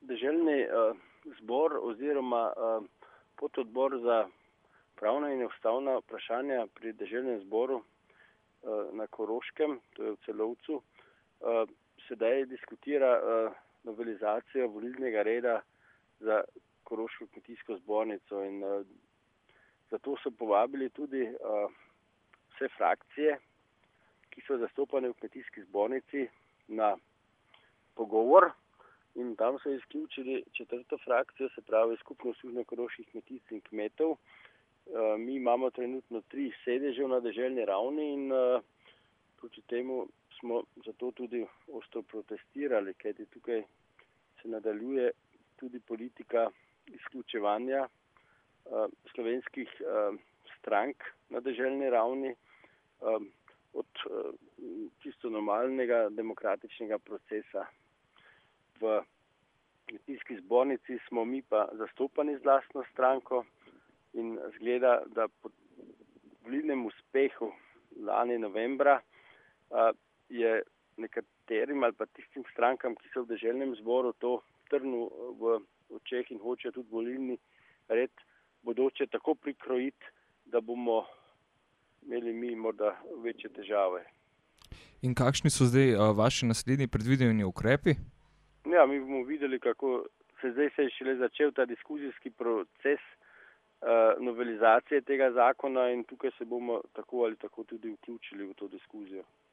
deželni zbor oziroma pododbor za pravna in ustavna vprašanja pri deželnem zboru na Koroškem, to je v Celovcu, sedaj diskutira novelizacijo volilnega reda za Koroško kmetijsko zbornico in zato so povabili tudi vse frakcije, ki so zastopane v kmetijski zbornici, na pogovor in tam so izključili četrto frakcijo, se pravi Skupno združenje koroških kmetic in kmetov. Mi imamo trenutno 3 sedeže na deželni ravni in proti temu smo zato tudi ostro protestirali, kajti tukaj se nadaljuje tudi politika izključevanja slovenskih strank na deželni ravni od čisto normalnega demokratičnega procesa. V kmetijski zbornici smo mi pa zastopani z lastno stranko in zgleda, da po volilnem uspehu lani novembra je nekaterim ali pa tistim strankam, ki so v deželnem zboru, to trnu v očeh in hoče tudi volilni red bodoče tako prikrojiti, da bomo imeli mi morda večje težave. In kakšni so zdaj vaši naslednji predvideni ukrepi? Ja, mi bomo videli, kako zdaj se je šele začel ta diskusijski proces novelizacije tega zakona in tukaj se bomo tako ali tako tudi vključili v to diskusijo.